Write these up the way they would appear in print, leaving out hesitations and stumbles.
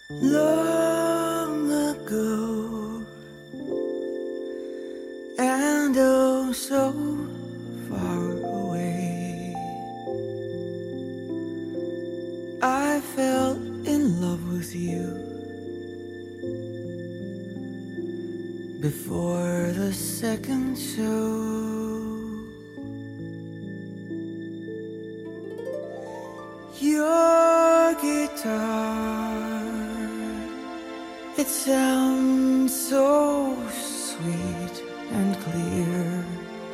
long ago, and oh so far away. I fell in love with you before the second show. Your guitar, it sounds so sweet and clear,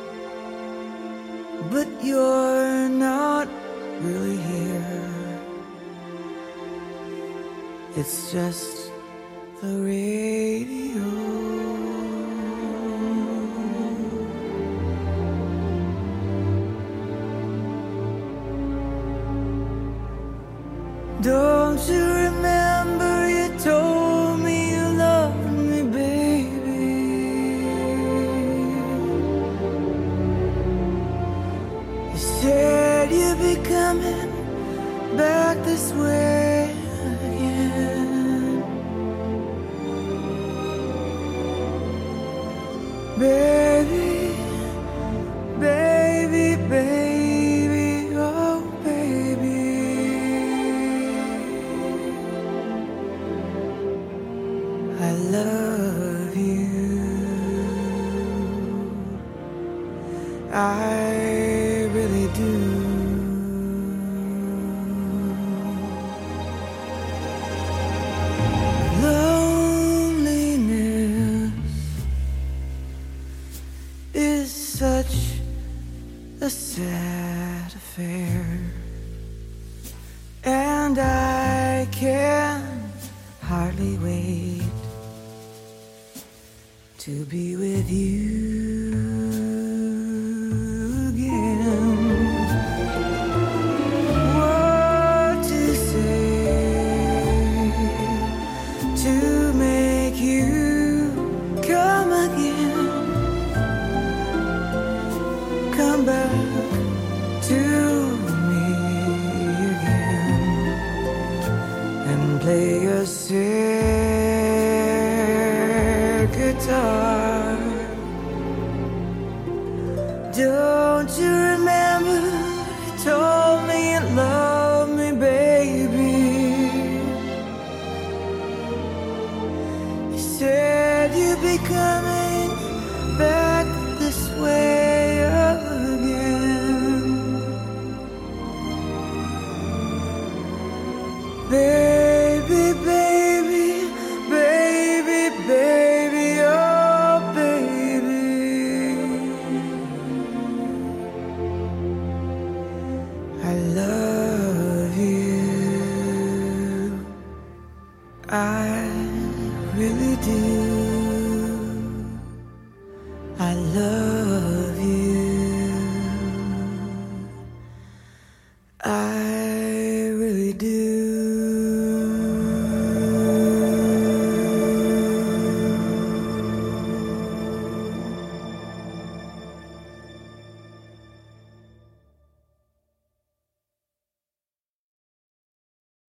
but you're not really here. It's just the radio. Don't you remember you told me you loved me, baby? You said you'd be coming back this way again, baby, baby, baby, oh baby. I love you, I really do. Loneliness is such a sad affair, and I can hardly wait to be with you again. What to say to make you come again, come back to me again, and play your sad guitar. Don't you remember you told me you love me, baby? You said you'd be coming back this way again, baby, baby, baby, baby, oh baby. I love you, I really do. I love you, I